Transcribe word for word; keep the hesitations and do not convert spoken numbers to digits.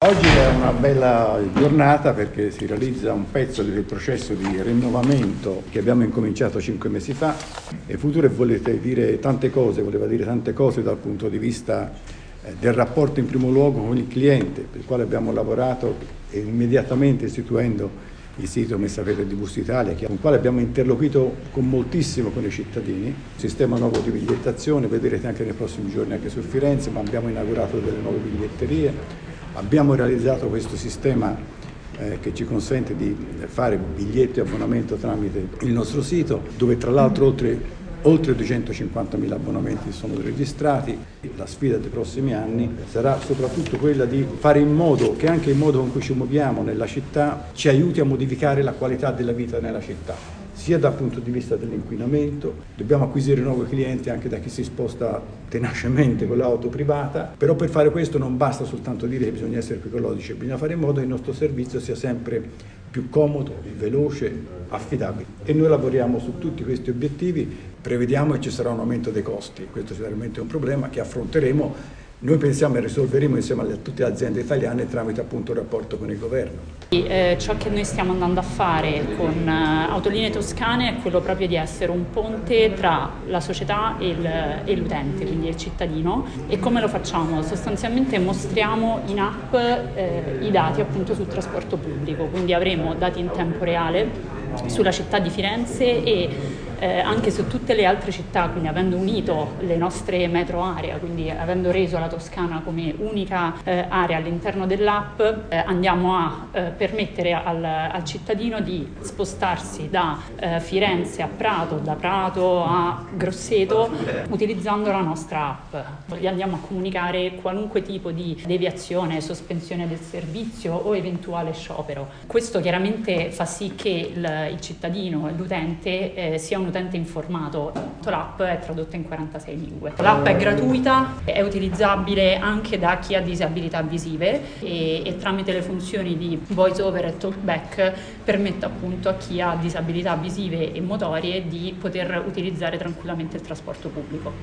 Oggi è una bella giornata perché si realizza un pezzo del processo di rinnovamento che abbiamo incominciato cinque mesi fa. E Future volete dire tante cose, voleva dire tante cose dal punto di vista del rapporto in primo luogo con il cliente, per il quale abbiamo lavorato immediatamente istituendo il sito Messapete di Bus Italia, con il quale abbiamo interloquito con moltissimo con i cittadini. Sistema nuovo di bigliettazione, vedrete anche nei prossimi giorni anche su Firenze, ma abbiamo inaugurato delle nuove biglietterie. Abbiamo realizzato questo sistema eh, che ci consente di fare biglietti e abbonamento tramite il nostro sito, dove tra l'altro oltre Oltre duecentocinquantamila abbonamenti sono registrati. La sfida dei prossimi anni sarà soprattutto quella di fare in modo che anche il modo con cui ci muoviamo nella città ci aiuti a modificare la qualità della vita nella città, sia dal punto di vista dell'inquinamento. Dobbiamo acquisire nuovi clienti anche da chi si sposta tenacemente con l'auto privata, però per fare questo non basta soltanto dire che bisogna essere ecologici, bisogna fare in modo che il nostro servizio sia sempre più comodo, veloce, affidabile. E noi lavoriamo su tutti questi obiettivi. Prevediamo che ci sarà un aumento dei costi, questo sicuramente è un problema che affronteremo. Noi pensiamo e risolveremo insieme a tutte le aziende italiane tramite appunto un rapporto con il governo. Eh, ciò che noi stiamo andando a fare con uh, Autolinee Toscane è quello proprio di essere un ponte tra la società e, il, e l'utente, quindi il cittadino. E come lo facciamo? Sostanzialmente mostriamo in app eh, i dati appunto sul trasporto pubblico, quindi avremo dati in tempo reale sulla città di Firenze e Eh, anche su tutte le altre città, quindi avendo unito le nostre metro area, quindi avendo reso la Toscana come unica eh, area all'interno dell'app, eh, andiamo a eh, permettere al, al cittadino di spostarsi da eh, Firenze a Prato, da Prato a Grosseto, utilizzando la nostra app. Gli andiamo a comunicare qualunque tipo di deviazione, sospensione del servizio o eventuale sciopero. Questo chiaramente fa sì che il, il cittadino, l'utente, eh, sia un utente informato. L'app è tradotta in quarantasei lingue. L'app è gratuita, è utilizzabile anche da chi ha disabilità visive e, e tramite le funzioni di voice over e talkback permette appunto a chi ha disabilità visive e motorie di poter utilizzare tranquillamente il trasporto pubblico.